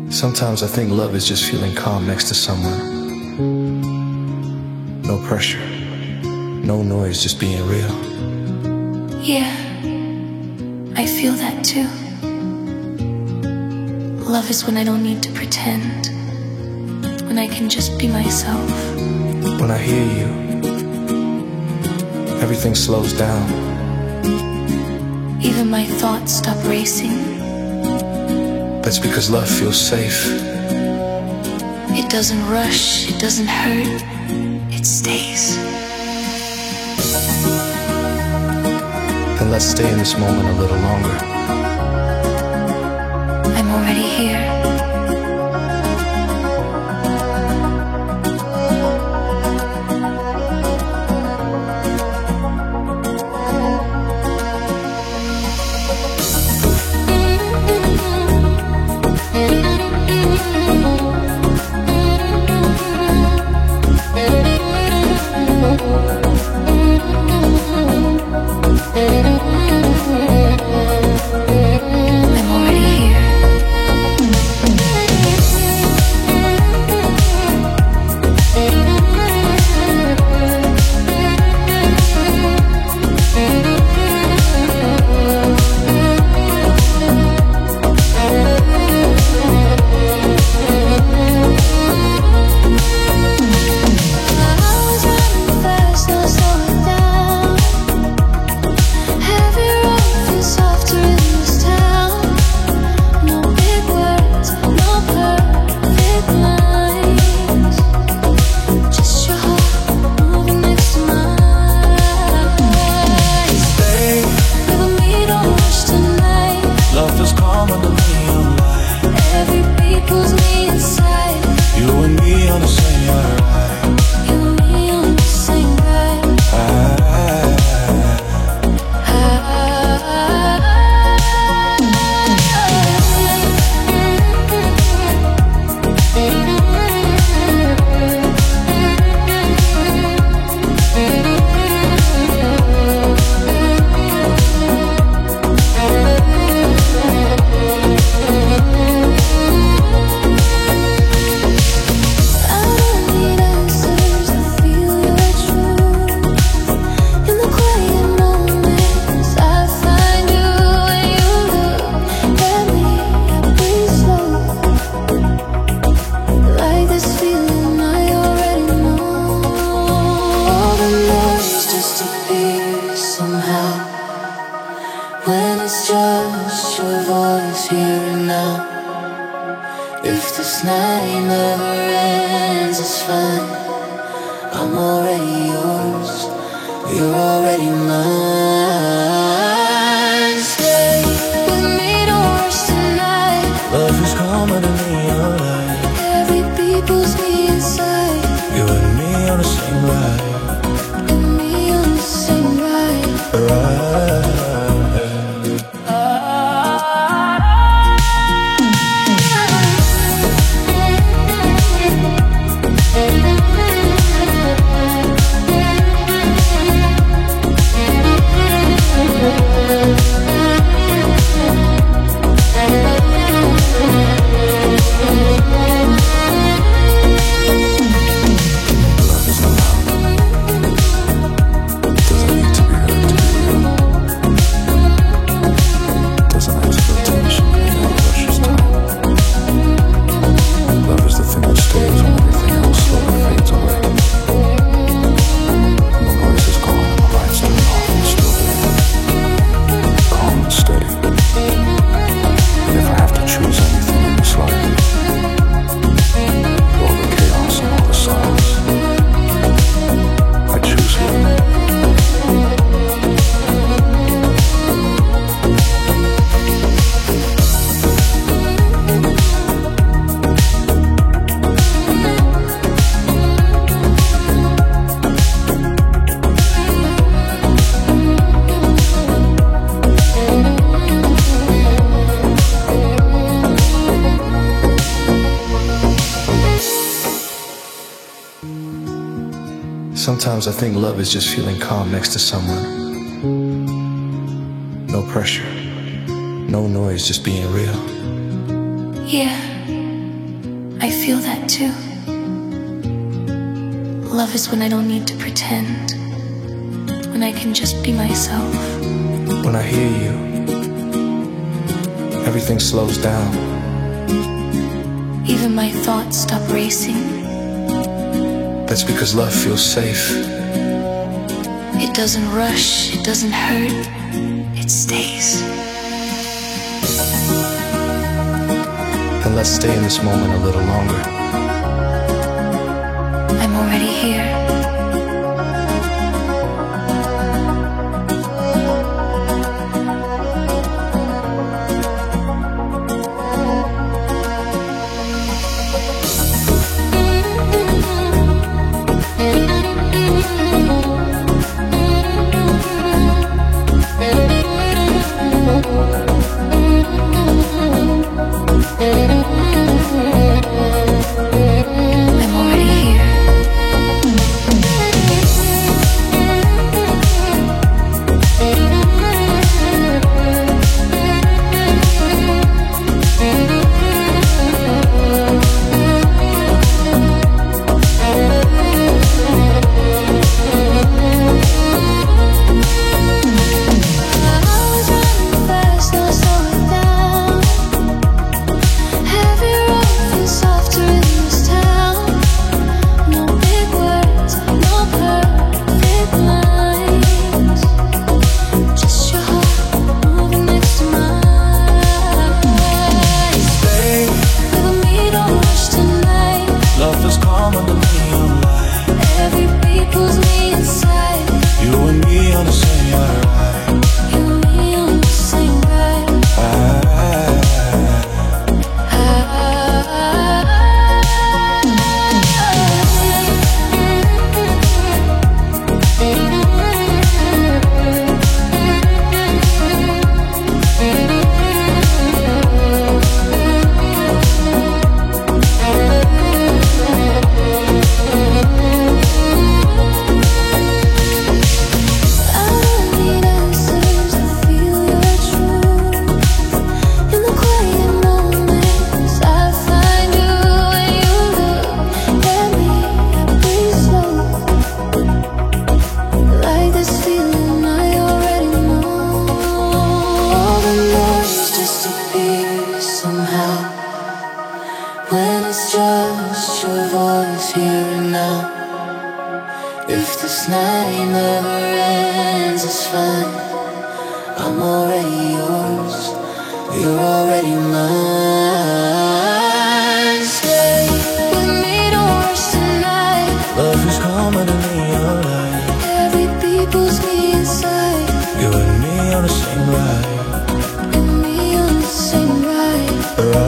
Sometimes I think love is just feeling calm next to someone. No pressure, no noise, just being real. Yeah, I feel that too. Love is when I don't need to pretend, when I can just be myself. When I hear you, everything slows down. Even my thoughts stop racing. That's because love feels safe. It doesn't rush, it doesn't hurt, it stays. Then let's stay in this moment a little longer. I'm already here. When it's just your voice here and now. If this night never ends, it's fine. I'm already yours, you're already mine. Stay with me, don't rush tonight. Love is calmer than me, alright. Every beat pulls me inside. You and me on the same ride. And me on the same ride. Right. Sometimes I think love is just feeling calm next to someone. No pressure, no noise, just being real. Yeah, I feel that too. Love is when I don't need to pretend, when I can just be myself. When I hear you, everything slows down. Even my thoughts stop racing. That's because love feels safe. It doesn't rush, it doesn't hurt, it stays. And let's stay in this moment a little longer. I'm already here. Right.